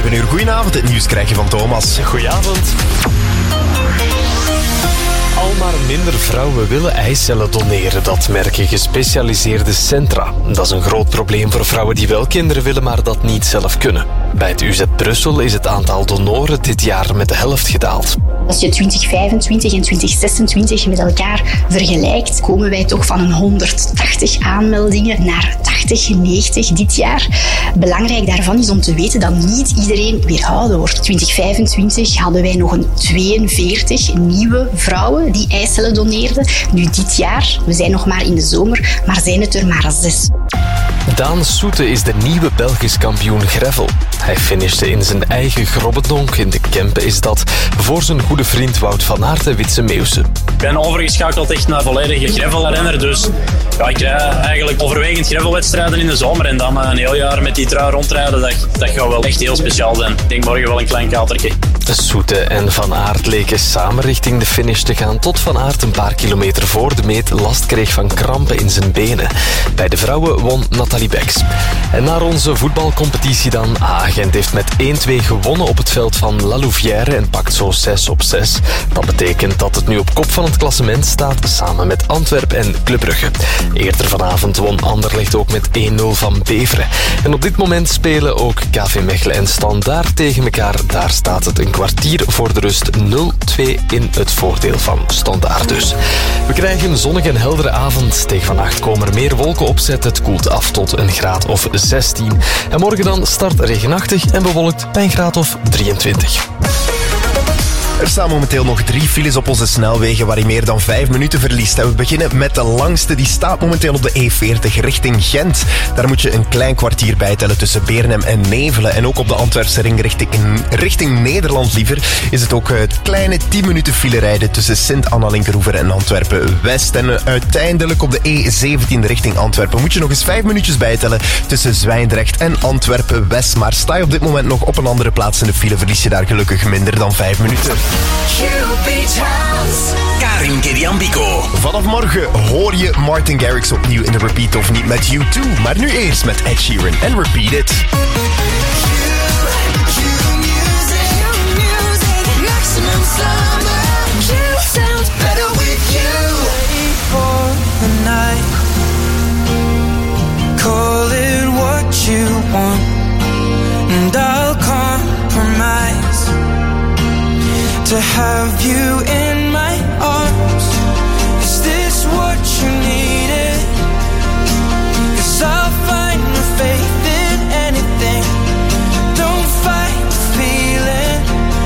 7 uur. Goedenavond, het nieuws krijg je van Thomas. Goedenavond. Al maar minder vrouwen willen eicellen doneren, dat merken gespecialiseerde centra. Dat is een groot probleem voor vrouwen die wel kinderen willen, maar dat niet zelf kunnen. Bij het UZ Brussel is het aantal donoren dit jaar met de helft gedaald. Als je 2025 en 2026 met elkaar vergelijkt, komen wij toch van een 180 aanmeldingen naar 80, 90 dit jaar. Belangrijk daarvan is om te weten dat niet iedereen weerhouden wordt. 2025 hadden wij nog een 42 nieuwe vrouwen die eicellen doneerden. Nu dit jaar, we zijn nog maar in de zomer, maar zijn het er maar 6. Daan Soete is de nieuwe Belgisch kampioen gravel. Hij finishte in zijn eigen Grobbedonk, in de Kempen is dat, voor zijn goede vriend Wout van Aert en Witse Meeuwse. Ik ben overgeschakeld echt naar volledige gravelrenner, dus ja, ik rij eigenlijk overwegend gravelwedstrijden in de zomer en dan een heel jaar met die trui rondrijden, dat gaat wel echt heel speciaal zijn. Ik denk morgen wel een klein katertje. Soete en Van Aert leken samen richting de finish te gaan, tot Van Aert een paar kilometer voor de meet last kreeg van krampen in zijn benen. Bij de vrouwen won Nathalie Beks. En naar onze voetbalcompetitie dan. Gent heeft met 1-2 gewonnen op het veld van La Louvière en pakt zo 6 op 6. Dat betekent dat het nu op kop van het klassement staat, samen met Antwerpen en Club Brugge. Eerder vanavond won Anderlecht ook met 1-0 van Beveren. En op dit moment spelen ook KV Mechelen en Standaard tegen elkaar. Daar staat het een kwartier voor de rust 0-2 in het voordeel van Standaard dus. We krijgen een zonnige en heldere avond. Tegen vannacht komen er meer wolken opzetten. Het koelt af tot een graad of 16. En morgen dan start regenachtig en bewolkt bij een graad of 23. Er staan momenteel nog 3 files op onze snelwegen waar je meer dan 5 minuten verliest. En we beginnen met de langste. Die staat momenteel op de E40 richting Gent. Daar moet je een klein kwartier bijtellen tussen Beernem en Nevelen. En ook op de Antwerpse ring richting Nederland liever is het ook het kleine 10 minuten file rijden tussen Sint-Anna-Linkeroever en Antwerpen-West. En uiteindelijk op de E17 richting Antwerpen moet je nog eens 5 minuutjes bijtellen tussen Zwijndrecht en Antwerpen-West. Maar sta je op dit moment nog op een andere plaats in de file, verlies je daar gelukkig minder dan 5 minuten. Karin Kediambiko. Vanaf morgen hoor je Martin Garrix opnieuw in de Repeat of niet met U2. Maar nu eerst met Ed Sheeran en Repeat It. Call it what you want, and I'll compromise to have you in my arms. Is this what you needed? 'Cause I'll find no faith in anything. Don't fight the feeling.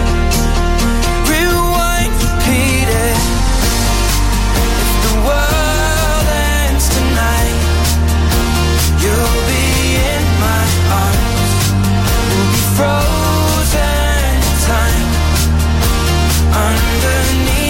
Rewind, repeat it. If the world ends tonight, you'll be in my arms. We'll be frozen in time underneath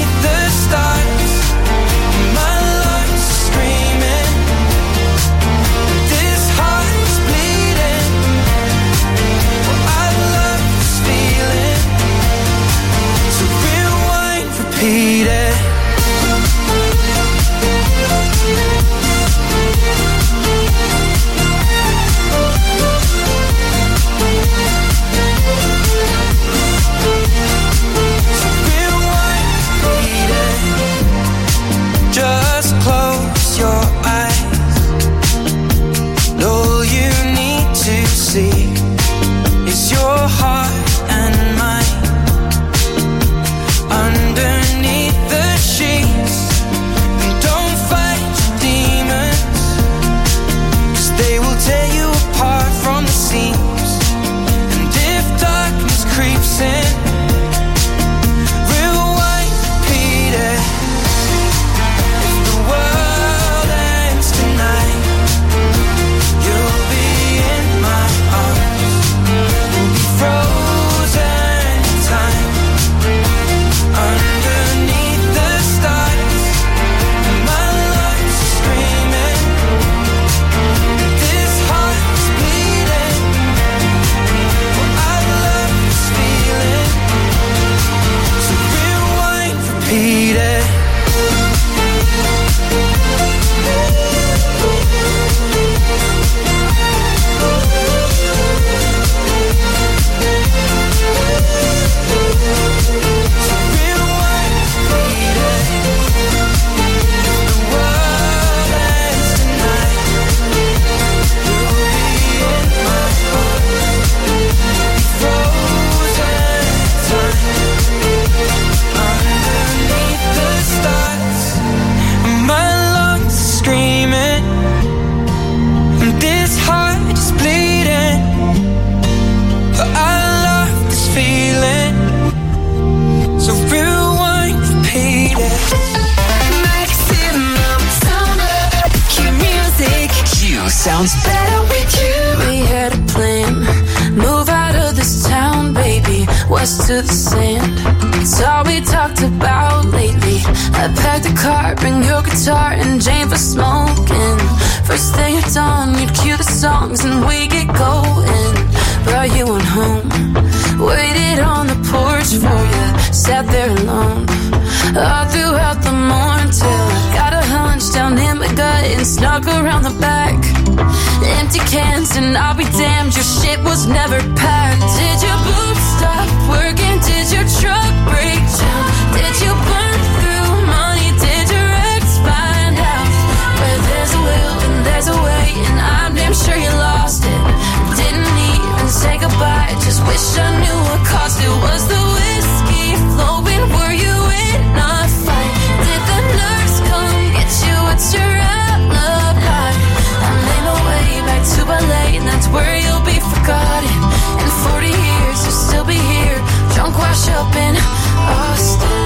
west to the sand. It's all we talked about lately. I packed a car, bring your guitar and Jane for smoking. First thing at dawn, you'd cue the songs and we get going. Brought you on home, waited on the porch for you, sat there alone all throughout the morning till I got a hunch down in my gut and snuck around the back. Empty cans and I'll be damned, your shit was never packed. Did your boots stop working? Did your truck break down? Did you burn through money? Did your ex find out? Where there's a will and there's a way, and I'm damn sure you lost it. Didn't even say goodbye, just wish I knew what cost it. Was the whiskey flowing? Were you in a fight? Did the nurse come get you? What's your alibi? I made my way back to LA, and that's where you'll be forgotten. In 40 years you'll still be here, drunk wash up in Austin.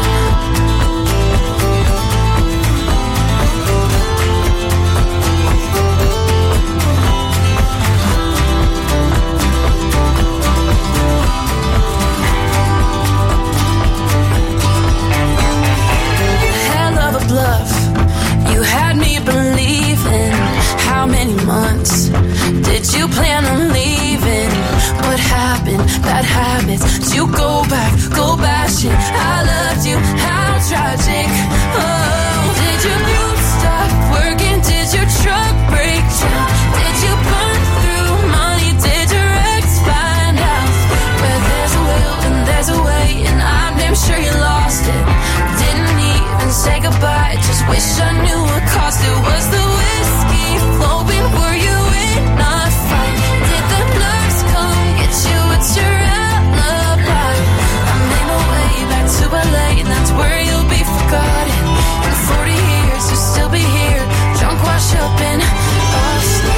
Bluff. You had me believing. How many months did you plan on leaving? What happened? Bad habits. Did you go bashing? I loved you. How tragic. Oh, did your boots stop working? Did your truck break down? Did you burn through money? Did your ex find out? Where there's a will and there's a way, and I'm damn sure you lost it. Didn't even say goodbye, just wish I knew what cost it. Was the whiskey flowing? Were you in a fight? Did the nurse come get you? What's your alibi? I made my way back to LA, and that's where you'll be forgotten. In 40 years you'll still be here, drunk wash up in Austin.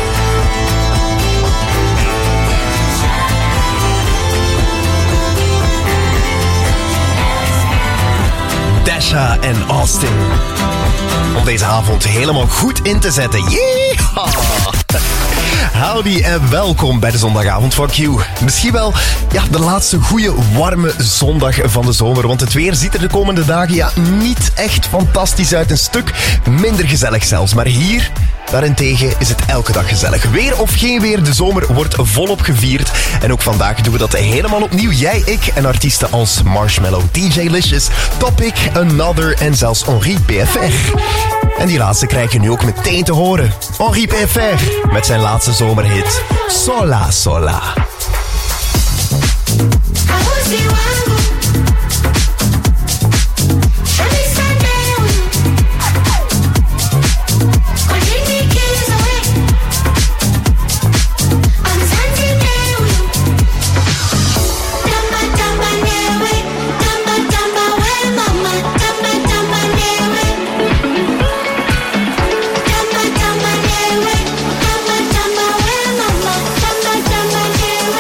Dasha en Austin. Om deze avond helemaal goed in te zetten. Yeehaw! Howdy en welkom bij de zondagavond van Q. Misschien wel de laatste goede warme zondag van de zomer. Want het weer ziet er de komende dagen niet echt fantastisch uit. Een stuk minder gezellig zelfs. Maar hier daarentegen is het elke dag gezellig. Weer of geen weer, de zomer wordt volop gevierd. En ook vandaag doen we dat helemaal opnieuw. Jij, ik en artiesten als Marshmello, DJ Licious, Topic, Another en zelfs Henri PFR. En die laatste krijg je nu ook meteen te horen. Henri PFR met zijn laatste zomerhit Sola Sola. Mama,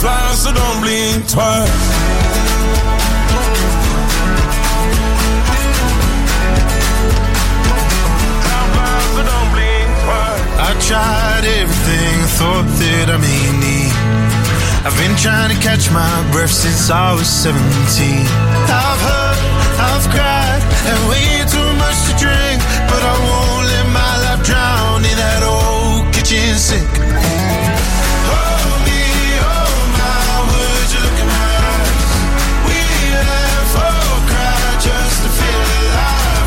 fly, so don't blink twice. I tried everything, thought that I may need. I've been trying to catch my breath since I was 17. I've hurt, I've cried, and way too much to drink, but I won't let my life drown in that old kitchen sink. Hold me, oh my, would you look in my eyes? We laugh or cry just to feel alive.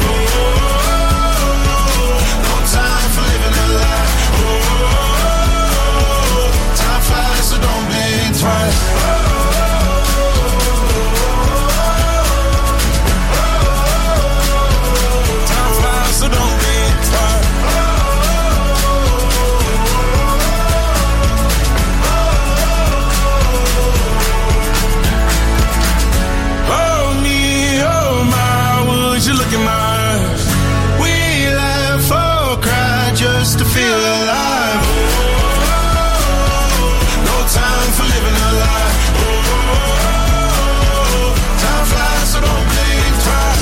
Oh, no time for living a lie. Time flies, so don't blink twice. Time flies, so don't blink twice. Oh me, oh my, would you look in my eyes? We laugh or cry just to feel alive. Time for living a lie. Time flies, so don't blink twice.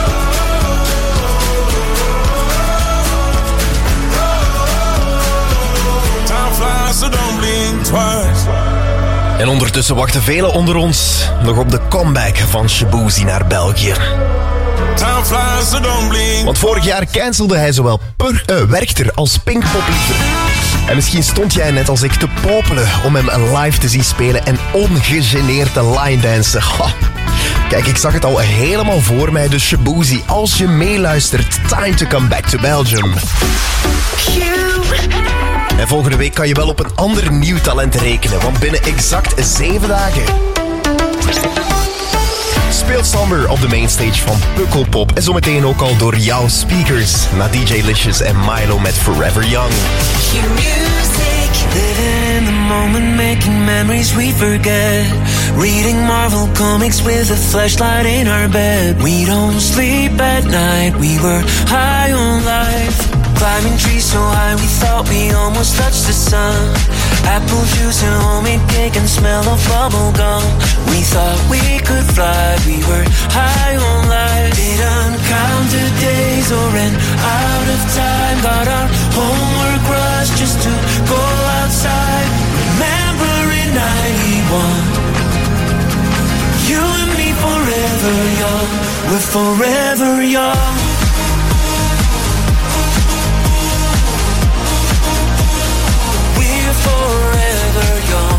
Time flies, so don't blink twice. En ondertussen wachten velen onder ons nog op de comeback van Shaboozey naar België. Time flies, so don't blink. Want vorig jaar cancelde hij zowel Werchter als Pinkpop-liefde. En misschien stond jij net als ik te popelen om hem live te zien spelen en ongegeneerd te line dansen. Ha. Kijk, ik zag het al helemaal voor mij, dus Shaboozey, als je meeluistert, time to come back to Belgium. En volgende week kan je wel op een ander nieuw talent rekenen, want binnen exact 7 dagen speelt Somber op de mainstage van Pukkelpop. En zometeen ook al door jouw speakers. Na DJ Licious en Milo met Forever Young. Living in the moment, making memories we forget. Reading Marvel comics with a flashlight in our bed. We don't sleep at night, we were high on life. Climbing trees so high we thought we almost touched the sun. Apple juice and homemade cake and smell of bubble gum. We thought we could fly, we were high on life. Didn't count the days or ran out of time. Got our homework rush just to go outside. Remember in 91, you and me forever young. We're forever young. Forever young.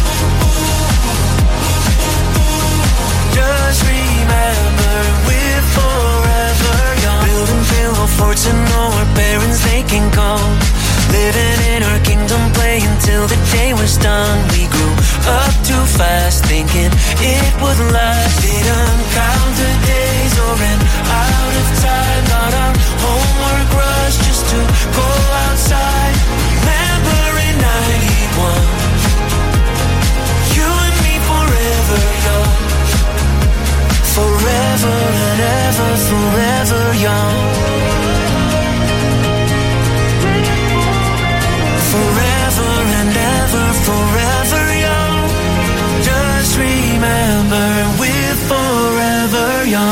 Just remember we're forever young. Building pillow forts and know our parents they can come. Living in our kingdom, playing till the day was done. We grew up too fast, thinking it would last. Didn't count the days or ran out of time. Got our homework rush just to go outside. Remember in 91, you and me forever young. Forever and ever, forever young. Forever and ever, forever young. Just remember we're forever young.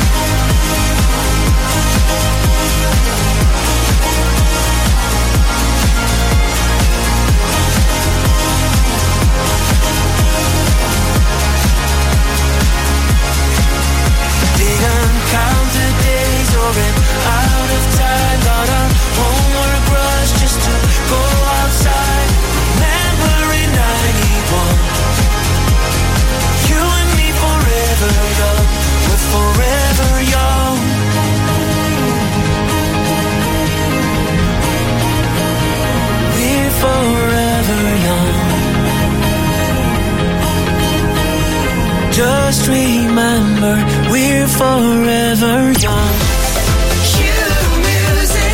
Count the days or ran out of time. Got our homework rush just to go outside. Remember in 91, you and me forever young. We're forever young. We're forever young. Just remember we're forever young. Cue music,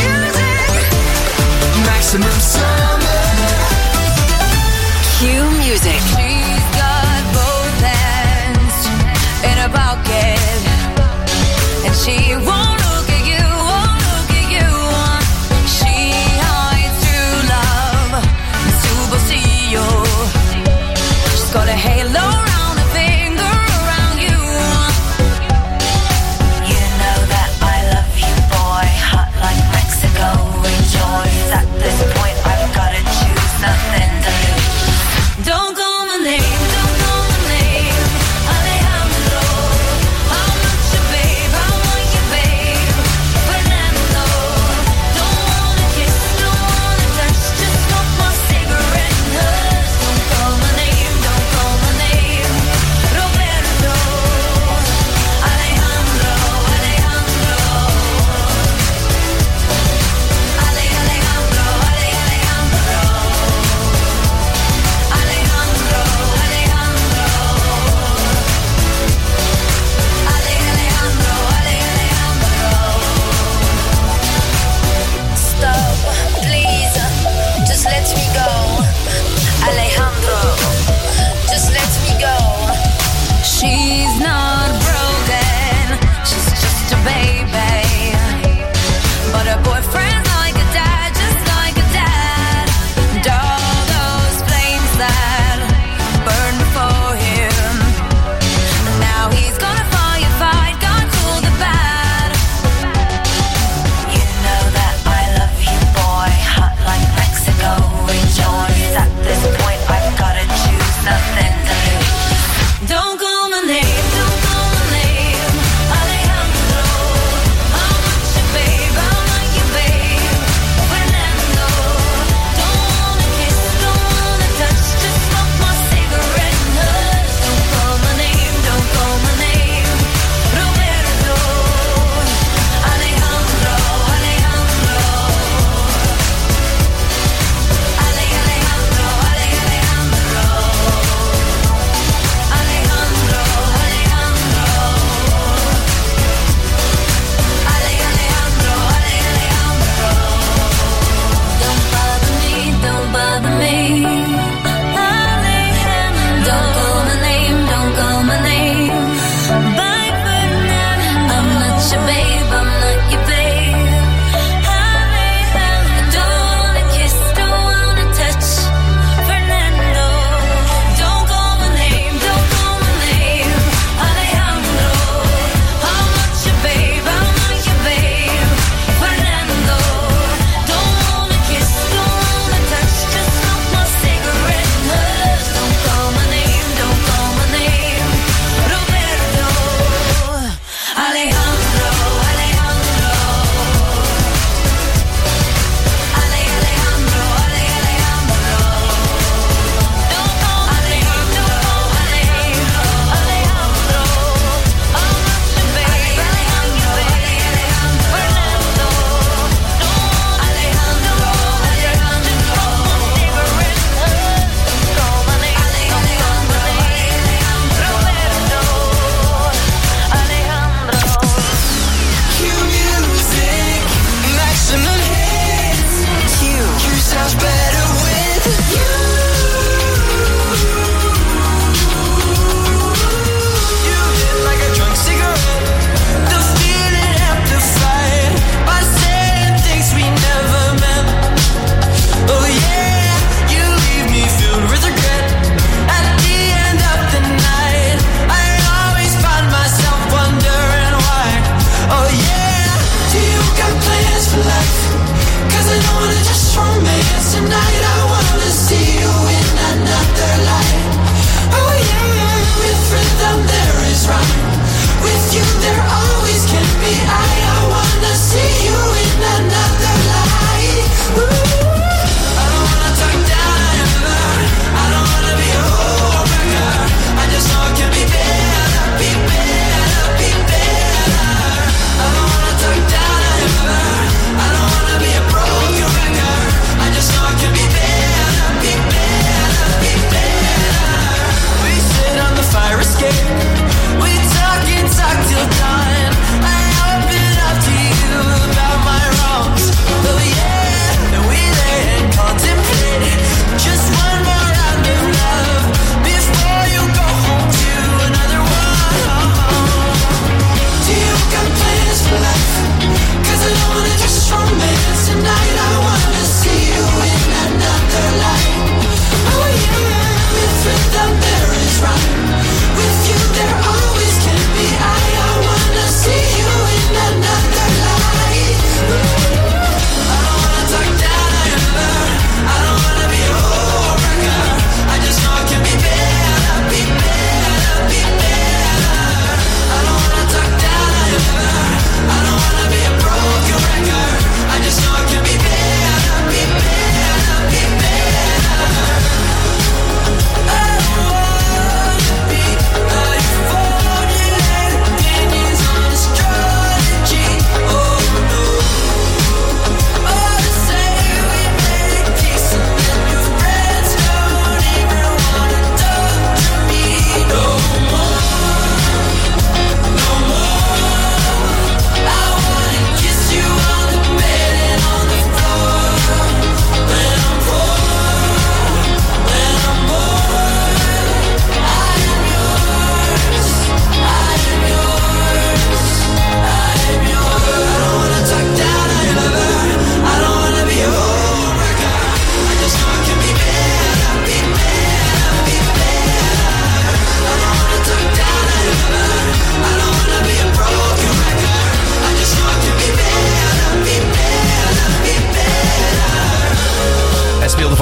maximum summer. Cue music. She's got both hands in her pocket, and she won't look at you, won't look at you. She hides true love, super CEO.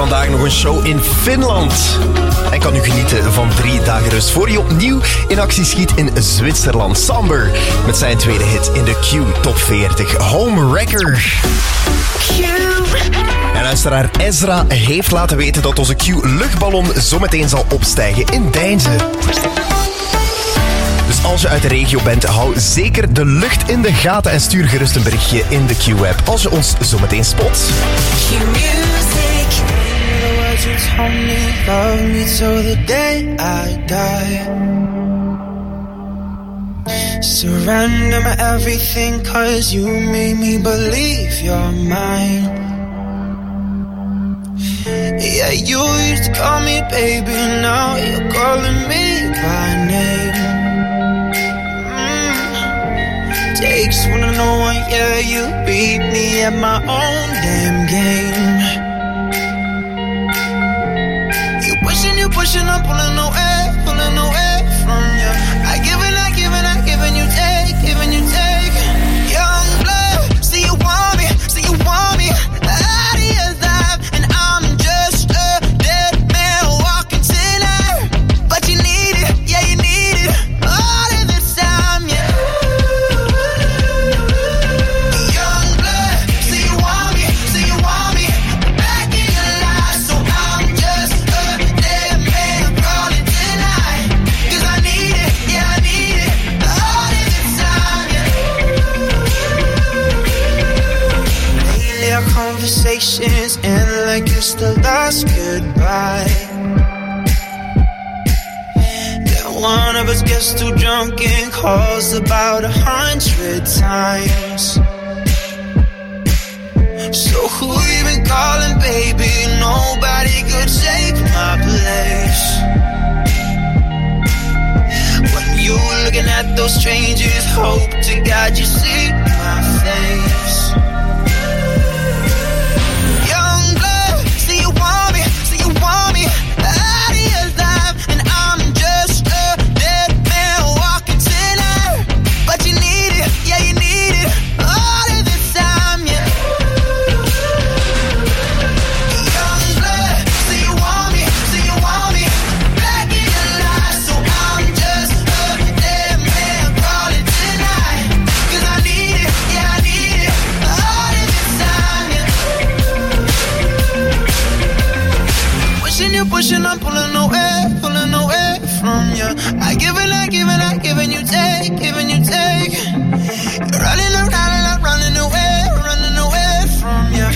vandaag nog een show in Finland. En kan u genieten van 3 dagen rust voor je opnieuw in actie schiet in Zwitserland. Samber met zijn tweede hit in de Q Top 40. Home Wrecker. En luisteraar Ezra heeft laten weten dat onze Q-luchtballon zometeen zal opstijgen in Deinze. Dus als je uit de regio bent, hou zeker de lucht in de gaten en stuur gerust een berichtje in de Q-app als je ons zometeen spot. Q-music. The words you told me, love me till the day I die. Surrender my everything, 'cause you made me believe you're mine. Yeah, you used to call me baby, now you're calling me by name. Takes one to know one, yeah, you beat me at my own damn game. You pushing, I'm pulling away from you. I give and I give and I give and you take, giving you take. Young blood, see you want me, out of your life, and I'm just a dead man walking tonight. But you need it, yeah, you need it, all of the time, yeah. Conversations end like it's the last goodbye. Then one of us gets too drunk and calls about 100 times. So who you been calling, baby? Nobody could take my place. When you looking at those strangers, hope to God you see my face. Want me out of your life, and I'm just a dead man walking tonight. But you need it, yeah, you need it, all of the time, yeah. Young blood, so you want me back in your life. So I'm just a dead man calling tonight. 'Cause I need it, yeah, I need it, all of the time, yeah. Pushing, I'm pulling away from you. I give and I give and I give and you take, giving you take. You're running away from you,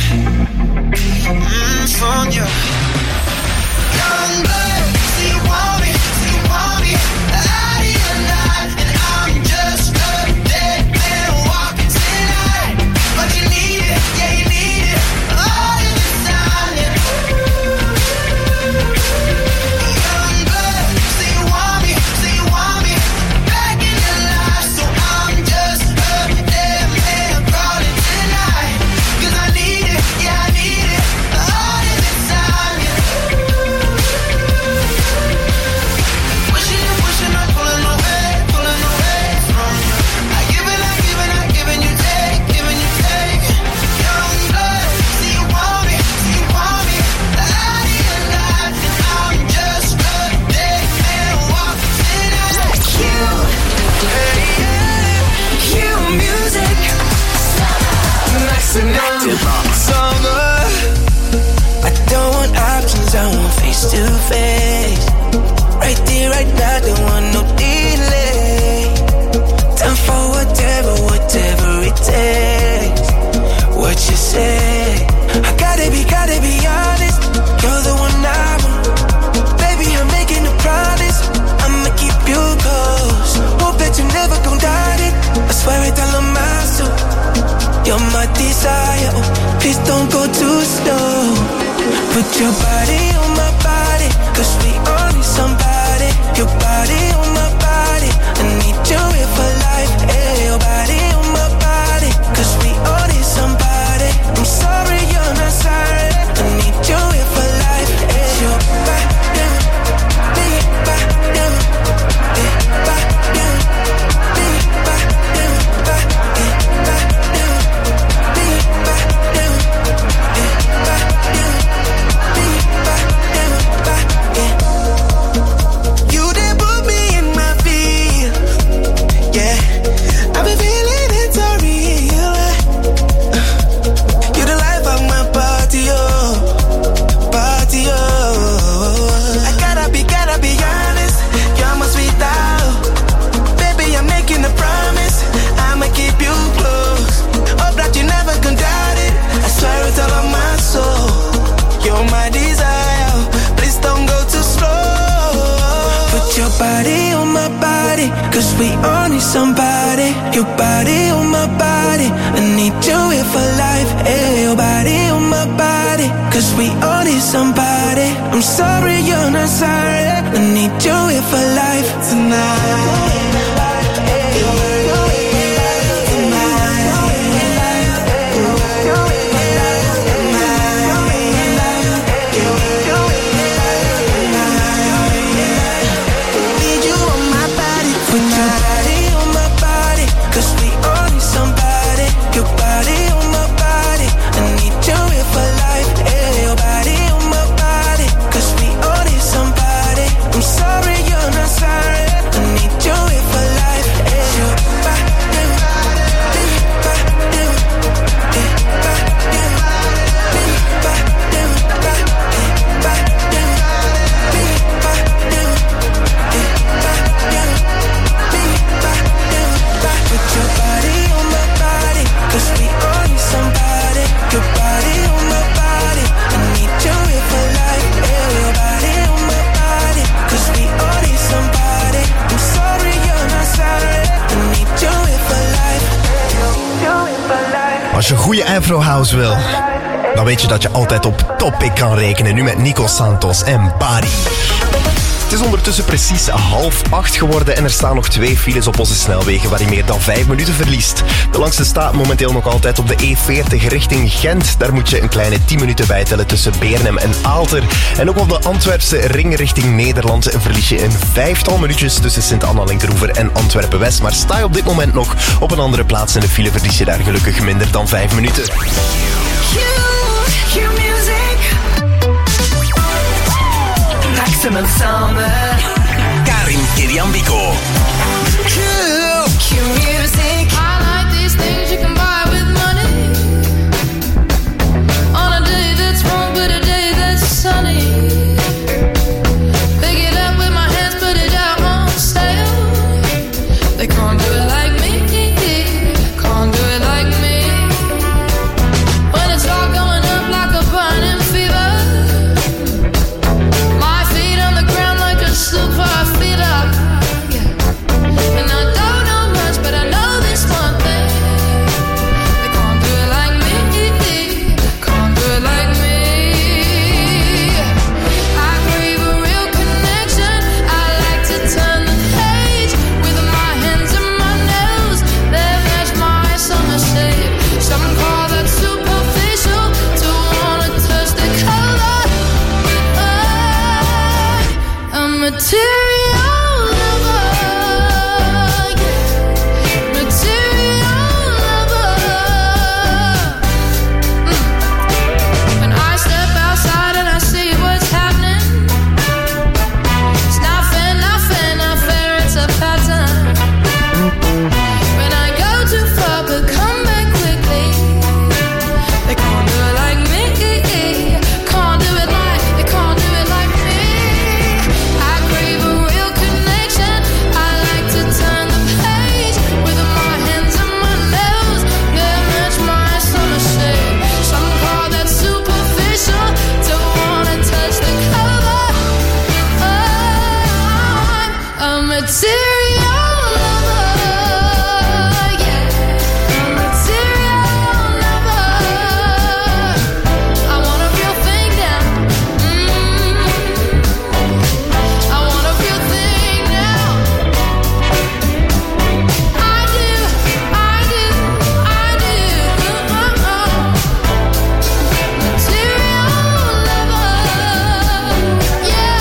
from you. Young blood, so you want me out of your life, and I'm just a dead man walking tonight. But you need it, yeah, you need it, all of the time, yeah. Summer, I don't want options, I want face to face. Right there, right now, don't want no delay. Time for whatever it takes. What you say? I gotta be honest. You're the one I want. Baby, I'm making a promise. I'ma keep you close. Hope that you never gon' doubt it. I swear it all on my soul. You're my desire, oh, please don't go too slow. Put your body on my body, 'cause we all need somebody. Your body on my body, I need you here for life. Hey, your body on my body, 'cause we all need somebody. I'm sorry you're not sorry, I need you here for life. Hey, your body, big body, big body, big body, big body. cause we all need somebody. Your body on my body, I need you here for life. Hey, your body on my body, cause we all need somebody. I'm sorry you're not sorry, I need you here for life tonight. Als je goede Afro House wil, dan weet je dat je altijd op Topic kan rekenen. Nu met Nico Santos en Bari. Het is ondertussen precies 7:30 geworden en er staan nog 2 files op onze snelwegen waar je meer dan 5 minuten verliest. De langste staat momenteel nog altijd op de E40 richting Gent. Daar moet je een kleine 10 minuten bijtellen tussen Beernem en Aalter. En ook op de Antwerpse ring richting Nederland verlies je een 5-tal minuutjes tussen Sint-Anna-Linkeroever en Antwerpen-West. Maar sta je op dit moment nog op een andere plaats in de file, verlies je daar gelukkig minder dan 5 minuten. Maximum Summer. Karin Kiriambiko. Q music. I like these things you can buy with money. On a day that's warm, but a day that's sunny. Pick it up with my hands, put it out on sale. They can't do it like me. Can't do it like me. When it's all going up like a burning fever. Super feet up, yeah. And I don't know much, but I know this one thing. They can't do it like me, can't do it like me. I crave a real connection. I like to turn the page with my hands and my nails. They match my summer shade. Some call that superficial, to wanna touch the color. A material lover, yeah. Material lover. When I step outside and I see what's happening, it's not fair, not fair, not fair, it's a pattern. When I go too far but come back quickly, they can't do it like me. Can't do it like, they can't do it like me. I crave a real connection. I like to turn the page with my hands and my nails. They match my summer shade. Some call that superficial, to wanna touch the cover. I'm a material lover, yeah. A material lover. I want a real thing now. I want a real thing now. I do, I do, I do. Material lover, yeah.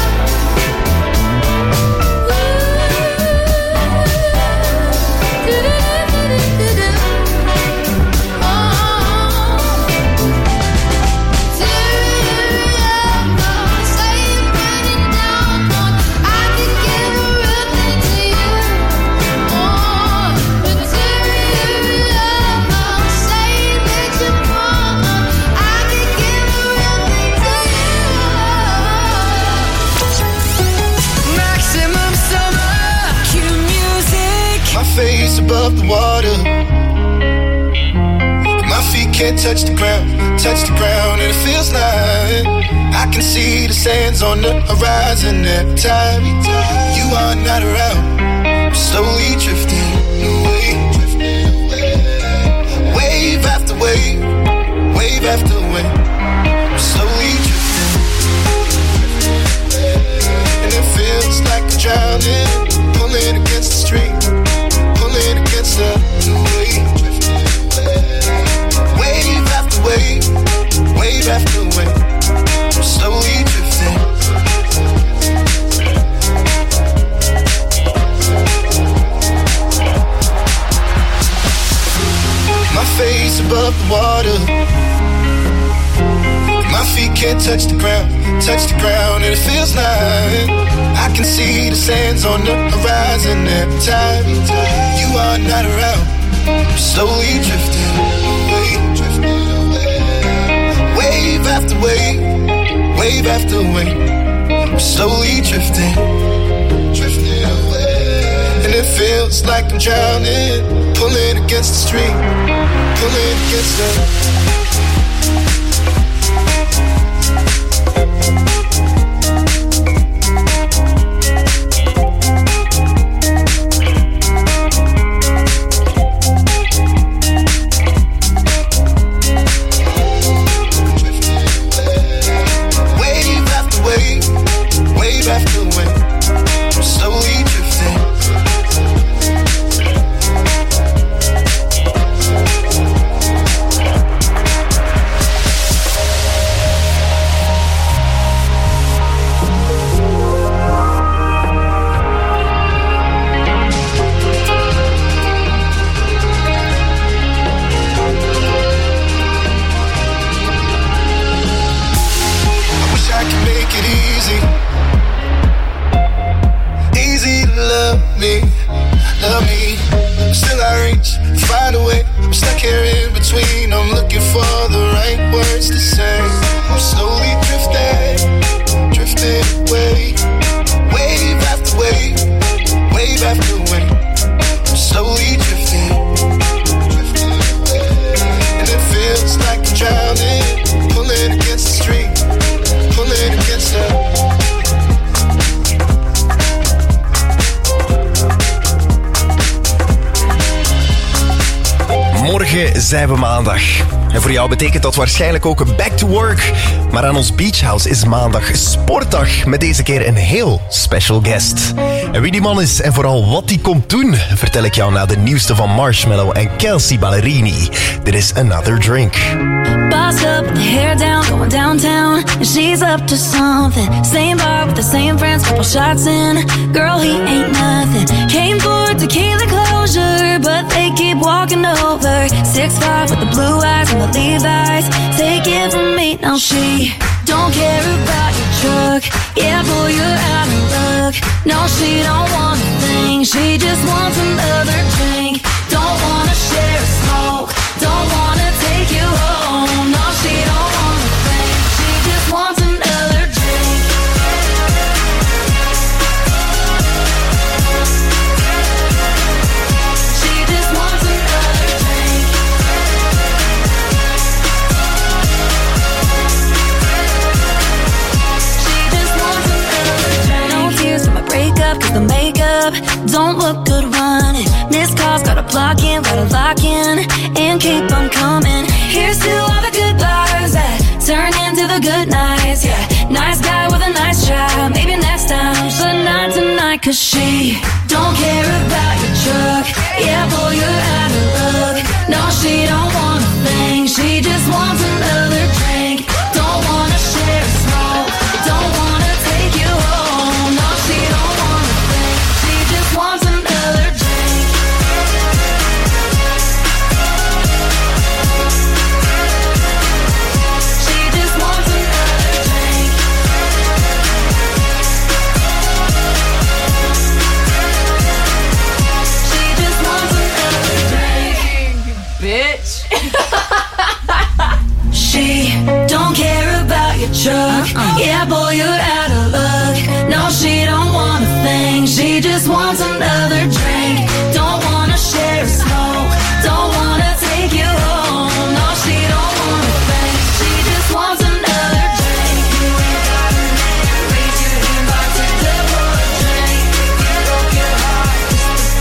Maximum summer, Q music. My face above the water. My feet can't touch the ground, and it feels like I can see the sands on the horizon every time you are not around. slowly drifting away. Wave after wave, wave after wave, slowly drifting. And it feels like I'm drowning, pulling against the stream, pulling against the wave. Wave after wave, wave after wave, slowly drifting. My face above the water, my feet can't touch the ground, and it feels like I can see the sands on the horizon every time you are not around. I'm slowly drifting away, wave after wave, wave after wave, I'm slowly drifting away. And it feels like I'm drowning, pulling against the stream, pulling against the. Zijn we maandag. En voor jou betekent dat waarschijnlijk ook een back to work. Maar aan ons Beach House is maandag sportdag. Met deze keer een heel special guest. En wie die man is en vooral wat die komt doen, vertel ik jou na de nieuwste van Marshmello en Kelsea Ballerini. Dit is Another Drink. Boss up with the hair down, going downtown, and she's up to something. Same bar with the same friends, couple shots in. Girl, he ain't nothing. Came for tequila closure, but they keep walking over. 6'5" with the blue eyes and the Levi's. Take it from me, now she don't care about your truck. Yeah, boy, you're out of luck. No, she don't want a thing. She just wants another drink. Don't wanna share a smoke. Don't wanna take you home. No, she don't want a thing. She just wants another drink. She just wants another drink. She just wants another drink. No tears for my breakup, 'cause the makeup don't look good running. Missed calls, gotta block in, gotta lock in, and keep on coming. Here's to all the good bars that turn into the good nights, yeah. Nice guy with a nice try, maybe next time, but not tonight, 'cause she don't care about your truck. Yeah, boy, you're out of luck. No, she don't want a thing. She just wants another drink. Don't wanna share a smoke. Don't wanna take you home. No, she don't want a thing. She just wants another drink. She just wants another drink. She just wants another drink. Bitch. She don't care about your truck. Yeah, boy, you're out of luck. No, she don't want a thing. She just wants another drink. Don't wanna share a smoke. Don't wanna take you home. No, she don't want a thing. She just wants another drink. You ain't got a minute. Raise your hand, bartender, pour a drink. You broke your heart. Just the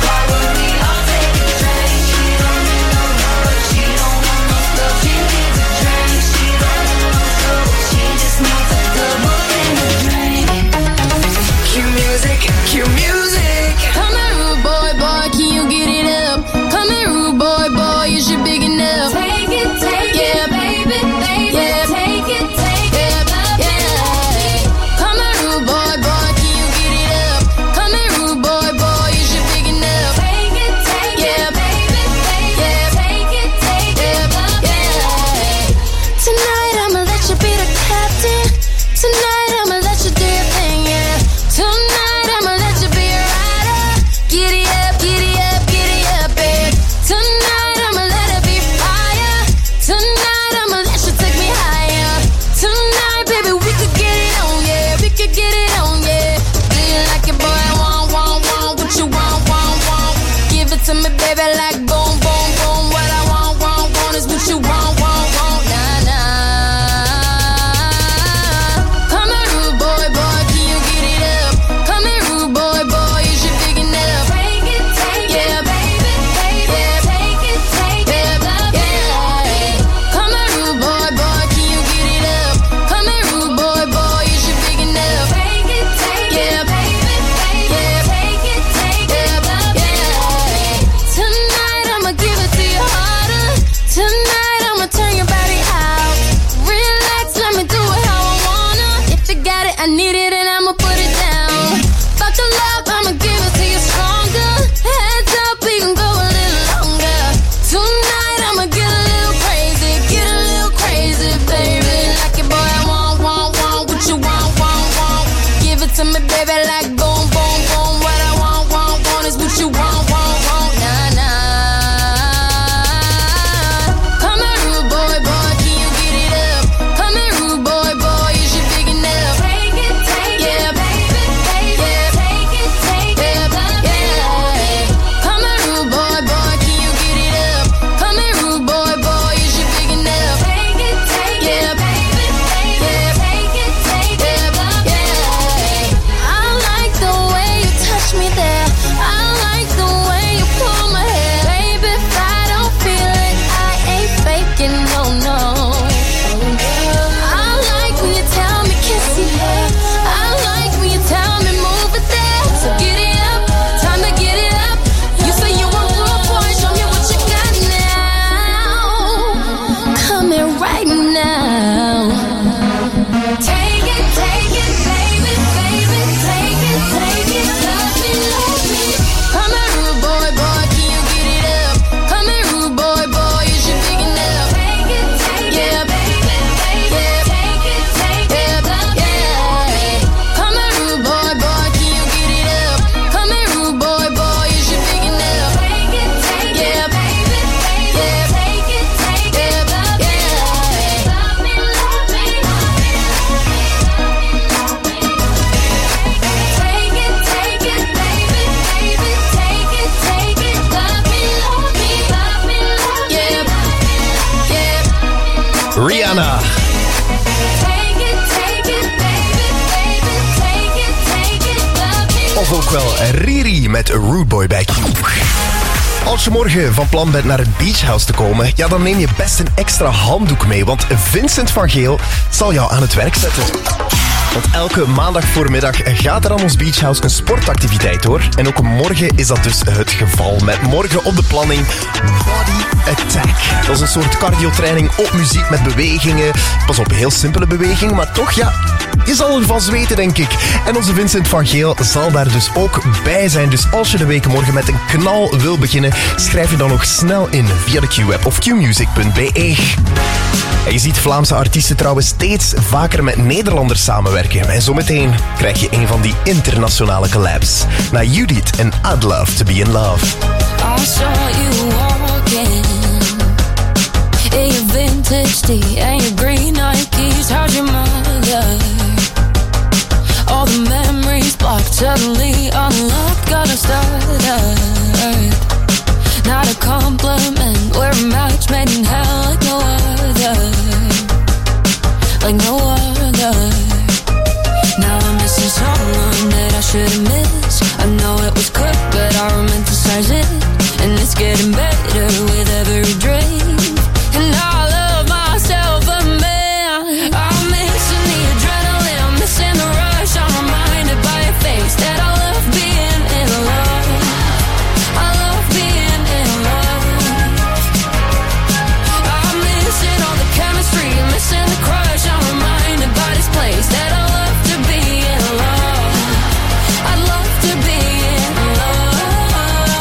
Of ook wel Riri met Rude Boy bij Q. Als je morgen van plan bent naar het beachhouse te komen, ja, dan neem je best een extra handdoek mee, want Vincent van Geel zal jou aan het werk zetten. Want elke maandag voormiddag gaat er aan ons beachhouse een sportactiviteit door. En ook morgen is dat dus het geval. Met morgen op de planning Body Attack. Dat is een soort cardiotraining op muziek met bewegingen. Pas op, heel simpele bewegingen, maar toch, ja, je zal ervan zweten, denk ik. En onze Vincent van Geel zal daar dus ook bij zijn. Dus als je de week morgen met een knal wil beginnen, schrijf je dan nog snel in via de Q-app of qmusic.be. En je ziet Vlaamse artiesten trouwens steeds vaker met Nederlanders samenwerken. En zometeen krijg je een van die internationale collabs. Na Judith en I'd Love to Be in Love. I saw you walking in your vintage tee and your green Nikes. How'd your mother? All the memories blocked, suddenly unlocked. Got us started. Not a compliment, we're a match made in hell like no other. Like no other. Now I'm missing someone that I shouldn't miss. I know it was good, but I romanticize it. And it's getting better with every drink. And I love myself a man. I'm missing the adrenaline, I'm missing the rush. I'm reminded by your face that I love being in love. I love being in love. I'm missing all the chemistry, missing the crush. I'm reminded by this place that I love to be in love. I love to be in love.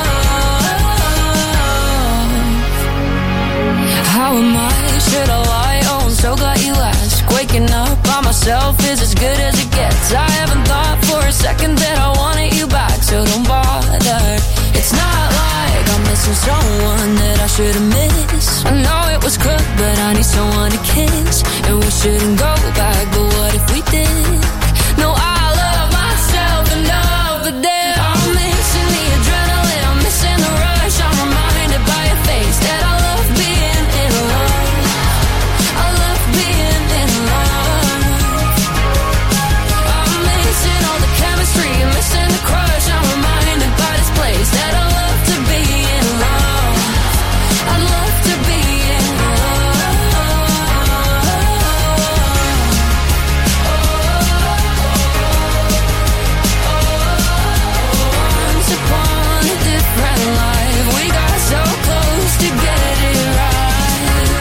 How am I? Should I lie? Oh, I'm so glad you asked. Waking up by myself is as good as it gets. I haven't thought for a second that I wanted you back, so don't bother. It's not like I'm missing someone that I should've missed. I know it was good, but I need someone to kiss. And we shouldn't go back, but what if we did? No, I love myself enough, but then I'm missing the adrenaline, I'm missing the rush. I'm reminded by your face that I love being in love. I love being in love. I'm missing all the chemistry, missing the crush. I'm reminded by this place that I love to be in love. I love to be in Once upon a different life, we got so close to get it right.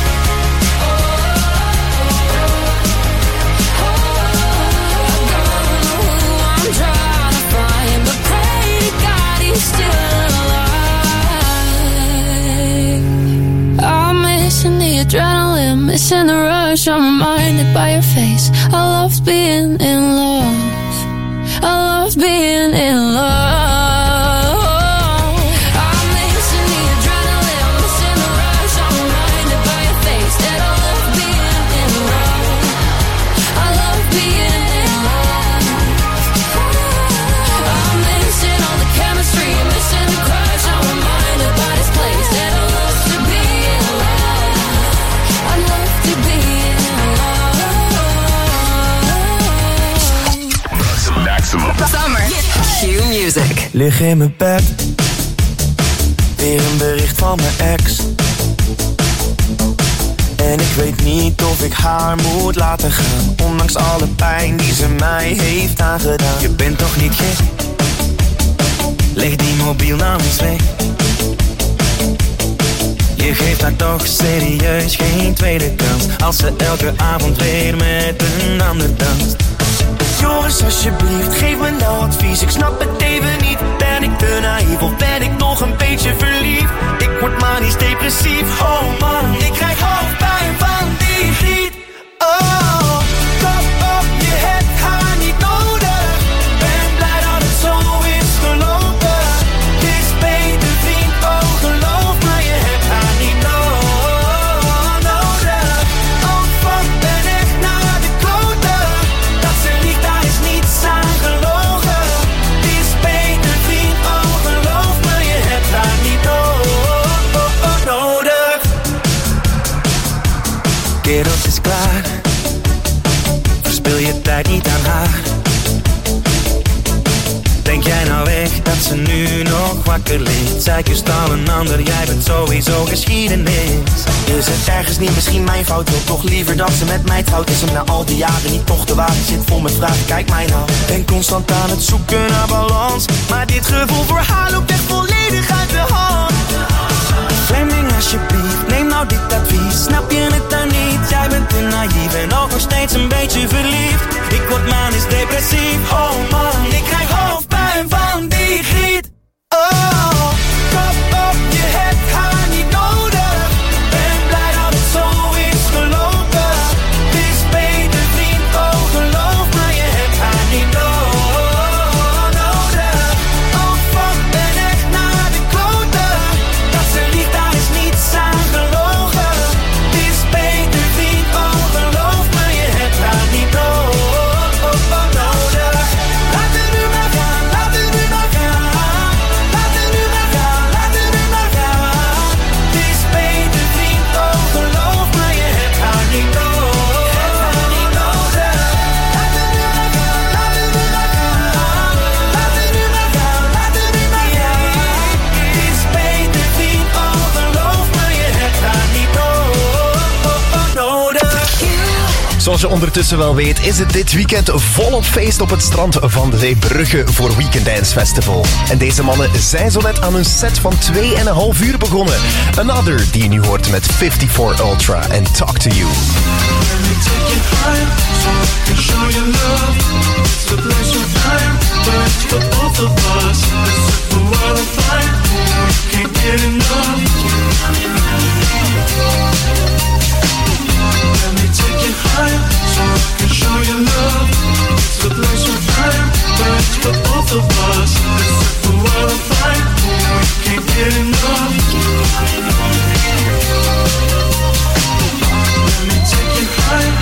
I don't know who I'm trying to find, but pray to God he's still alive. I'm missing the adrenaline, missing the rush. I'm reminded by your face. I love being in love. I love being in love. I'm missing the adrenaline, I'm missing the rush. I'm reminded by your face that I love being in love. I love being in love. I'm missing all the chemistry, missing the crush. I'm reminded by this place that I love to be in love. I love to be in love. Maximum. Summer. Q Music. Lig in mijn bed, weer een bericht van mijn ex. En ik weet niet of ik haar moet laten gaan, ondanks alle pijn die ze mij heeft aangedaan. Je bent toch niet gek? Leg die mobiel nou eens weg. Je geeft haar toch serieus geen tweede kans, als ze elke avond weer met een ander danst. Jongens, alsjeblieft, geef me nou advies. Ik snap het even niet. Ben ik te naïef of ben ik nog een beetje verliefd? Ik word manisch depressief. Oh man, ik krijg hoofdpijn van die griet. Oh, kop op, je hebt haar niet nodig. Ben blij dat het zo is gelopen. Het is beter vriend, oh geloof me, je hebt haar niet nodig. Oh fuck, ben echt naar de kloten. Dat ze liegt, daar is niets aan gelogen. dat ze nu nog wakker ligt. Zij kust al een ander, jij bent sowieso geschiedenis. Is het ergens niet misschien mijn fout? Wil toch liever dat ze met mij trouwt. Is hem na al die jaren niet toch de waarheid? Zit vol met vragen, kijk mij nou. Ben constant aan het zoeken naar balans, maar dit gevoel voor haar loopt echt volledig uit de hand. Fleming alsjeblieft, neem nou dit advies. Snap je het dan niet? Jij bent te naïef en ook nog steeds een beetje verliefd. Ik word manisch depressief, oh man. Ik krijg hoofdpijn van die griet. Oh, kop op, je hebt haar niet nodig. Ben blij dat het zo is gelopen. Het is beter vriend, oh geloof me, je hebt haar niet nodig. Oh fuck, ben echt naar de kloten. Dat ze liegt, daar is niets aan gelogen. Het is beter vriend, oh geloof me, je hebt haar niet nodig. Laat het nu maar gaan, laat het nu maar gaan. Laat het nu maar gaan, laat het nu maar gaan. Het is beter vriend, oh geloof me, je hebt haar niet nodig. Laat het nu maar gaan, laat het nu maar gaan. Laat het nu maar gaan, laat het nu maar gaan. Het is beter vriend, oh geloof me, je hebt haar niet nodig. Zoals je ondertussen wel weet, is het dit weekend volop feest op het strand van de Zeebrugge voor Weekend Dance Festival. En deze mannen zijn zo net aan hun set van 2,5 uur begonnen. Another, die je nu hoort met 54 Ultra en Talk to You. Let me take you higher, so I can show you love. It's the place where time burns for both of us. Let's set the world on fire, we can't get enough. Let me take you higher.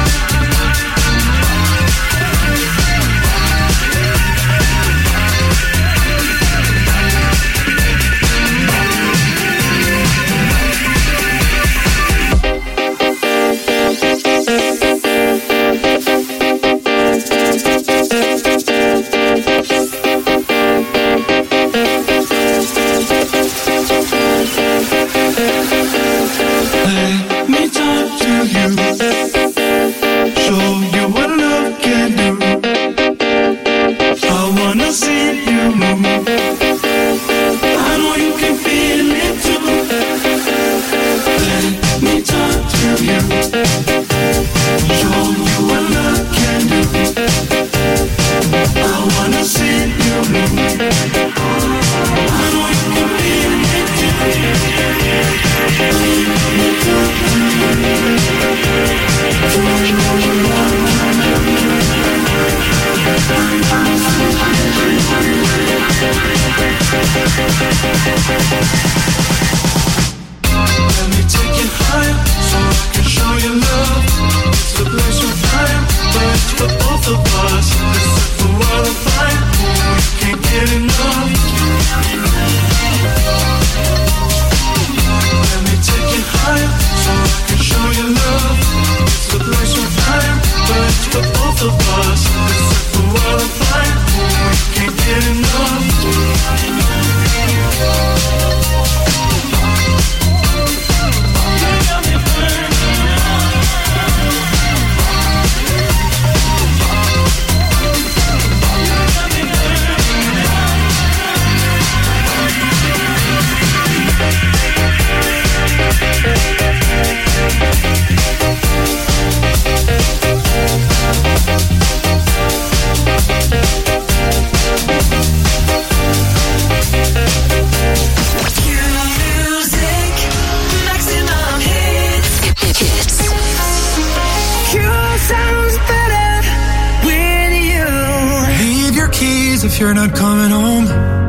If you're not coming home,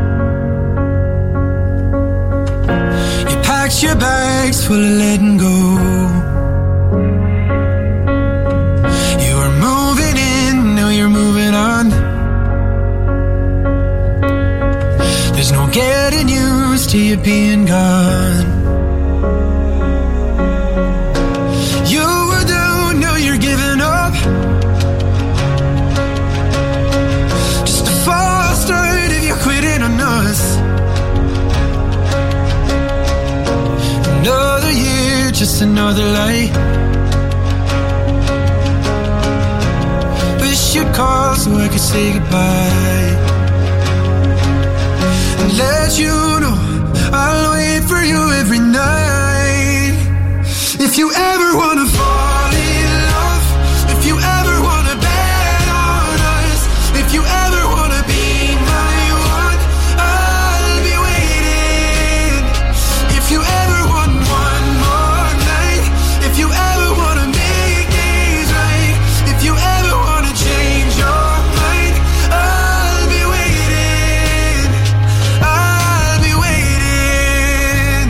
you packed your bags full of letting go. You were moving in, now you're moving on. There's no getting used to you being gone. You were down, now you're giving up. Quitting on another light. Wish you'd call so I could say goodbye and let you know I'll wait for you every night. If you ever wanna fall in love, if you ever wanna bet on us, if you ever wanna be my one, I'll be waiting. If you ever want one more night, if you ever wanna make things right, if you ever wanna change your mind, I'll be waiting. I'll be waiting.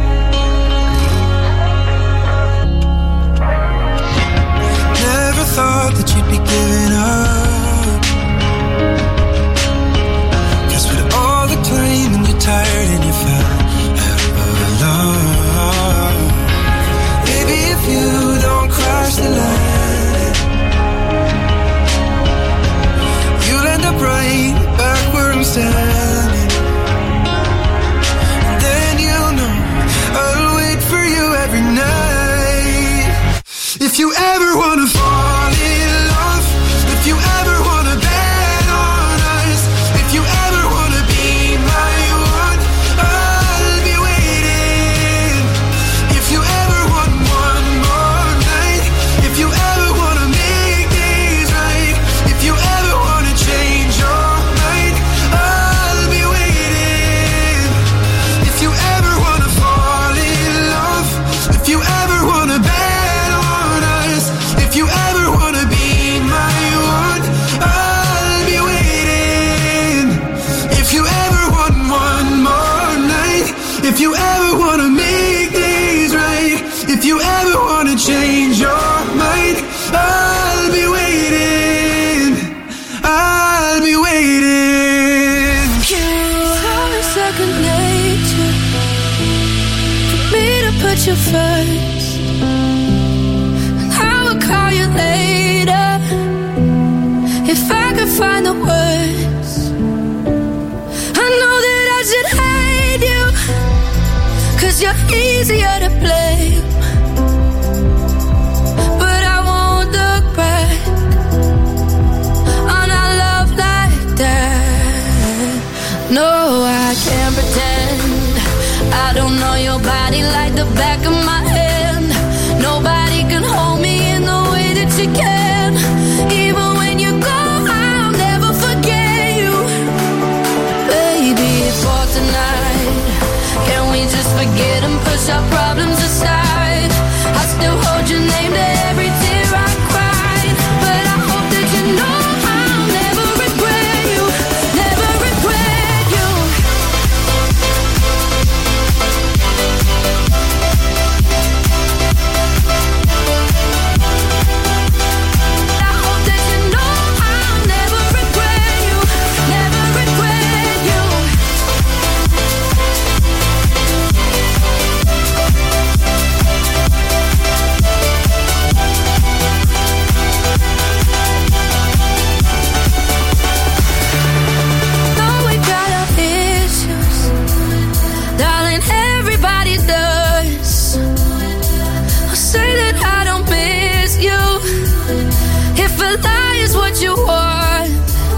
Never thought that you'd be giving up, 'cause with all the time and you're tired and you fell out of love. Baby, if you don't cross the line, you'll end up right back where I'm standing. And then you'll know I'll wait for you every night. If you ever wanna fall in love, if you ever wanna bet on us, if you ever wanna be my one, I'll be waiting. If you ever want one more night, if you ever wanna make things right, if you ever wanna change your mind, I'll be waiting. If you ever wanna fall in love, if you ever wanna bet on us, if you ever wanna be my one, I'll be waiting. If you ever want one more night, if you ever wanna make things right, if you ever wanna change your mind, I'll be waiting. I'll be waiting. You are a second nature for me to put you first. And I will call you later if I could find the words. I know that I should hate you, 'cause you're easier to blame. But I won't look back on our love like that. No, I can't pretend I don't know your body like the back of my hand. Nobody can hold me in the way that you can. Even when you go, I'll never forget you. Baby, for tonight, can we just forget and push our problems aside? I still hold your name to every tear I cried. But I hope that you know I'll never regret you, never regret you. I hope that you know I'll never regret you, never regret you. Though we got our issues, darling, everybody does. I'll say that I don't miss you, if a lie is what you want.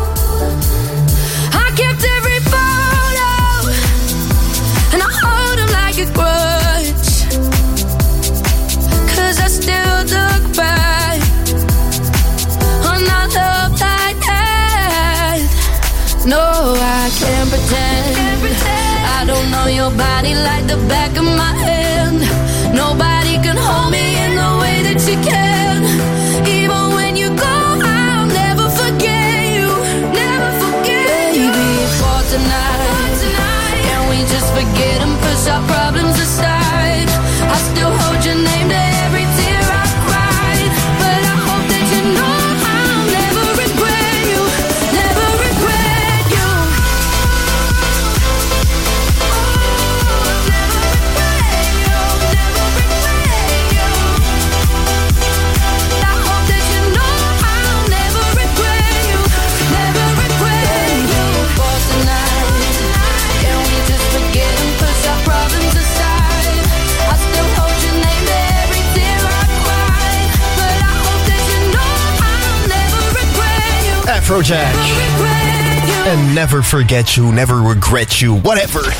I kept every photo and I hold them like a grudge, 'cause I still look back on our love like that. No, I can't pretend I don't know your body like the back of my hand. Nobody can hold me in the way that you can. Even when you go, I'll never forget you, never forget you. Baby, for tonight, can we just forget and push our problems aside? I still hold your name to every tear I cried. But I hope that you know I'll never regret you, never regret you. Problems Afrojack. And never forget you, never regret you, whatever.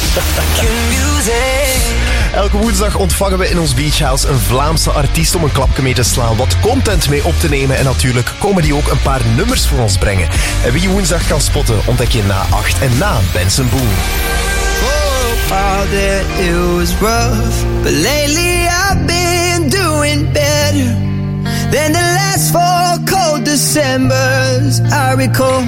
Elke woensdag ontvangen we in ons Beach House een Vlaamse artiest om een klapje mee te slaan, wat content mee op te nemen en natuurlijk komen die ook een paar nummers voor ons brengen. En wie je woensdag kan spotten, ontdek je na 8 en na Benson Boone. Father, it was rough, but lately I've been doing better than the last 4 cold Decembers I recall.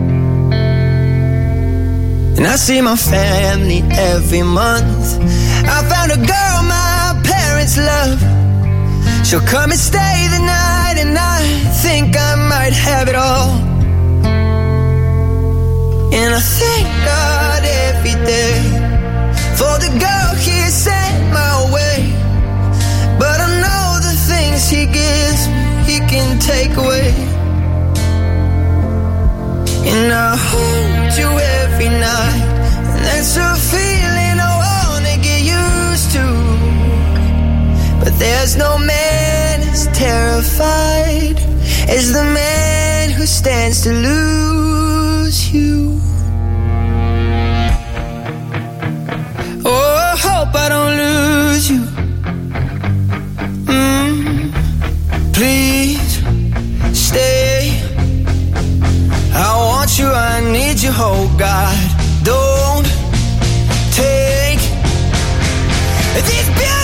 And I see my family every month. I found a girl my parents love. She'll come and stay the night, and I think I might have it all. And I thank God every day for the girl He sent my way. But I know the things He gives me, He can take away. And I hold you every night, and that's a feeling I wanna get used to. But there's no man as terrified as the man who stands to lose you. Oh, I hope I don't lose you. Please stay. I want you, I need you, oh God. Don't take this beauty